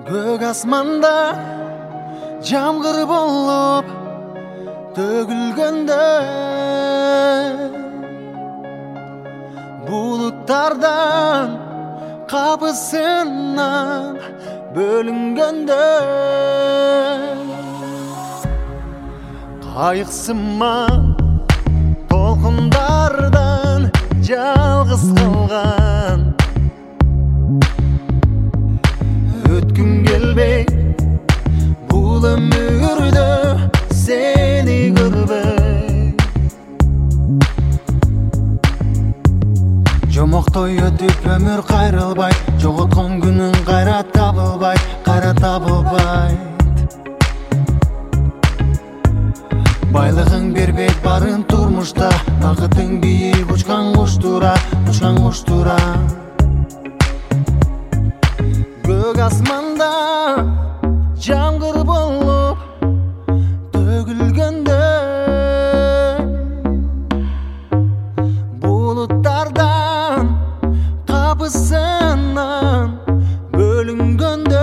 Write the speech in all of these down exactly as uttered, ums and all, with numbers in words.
Көк асманда жамгыр болып төгілгенде, бұлыттардан қапысынан бөлінгенде, қайықсыма толқындардан жалғыз қалған, өткім келбей бұл өмірді сені көрбей. Жомоқтой өтіп өмір қайрылбай, жоғалтқан күнің қайра табылбай, қайра табылбай. Байлығың бербейт барын тұрмышта, бақытың биік ұшқан құш тура, ұшқан құш тура. Көк асманда жамгыр болып төгілгенде, бұлыттардан қапысынан бөлінгенде,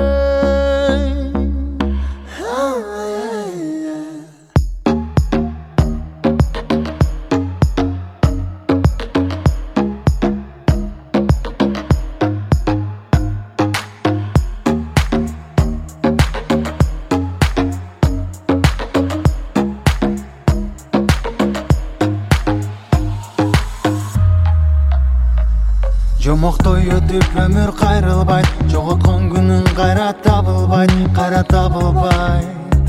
жомоқтой өтіп өмір қайрылбай, жоғалтқан күнің қайра табылбай, қайра табылбай.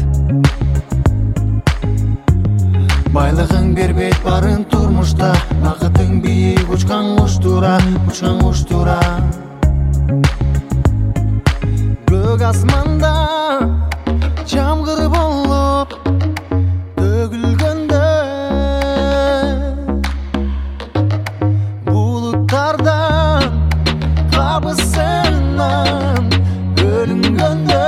Байлығың бербейт барын тұрмышта, бақытың биік ұшқан құш тура, ұшқан құш тура. Көк асманда жамгыр болып төгілгенде, бұлыттардан қапысынан бөлінгенде,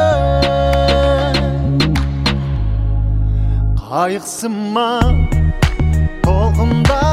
қайықсыма толқында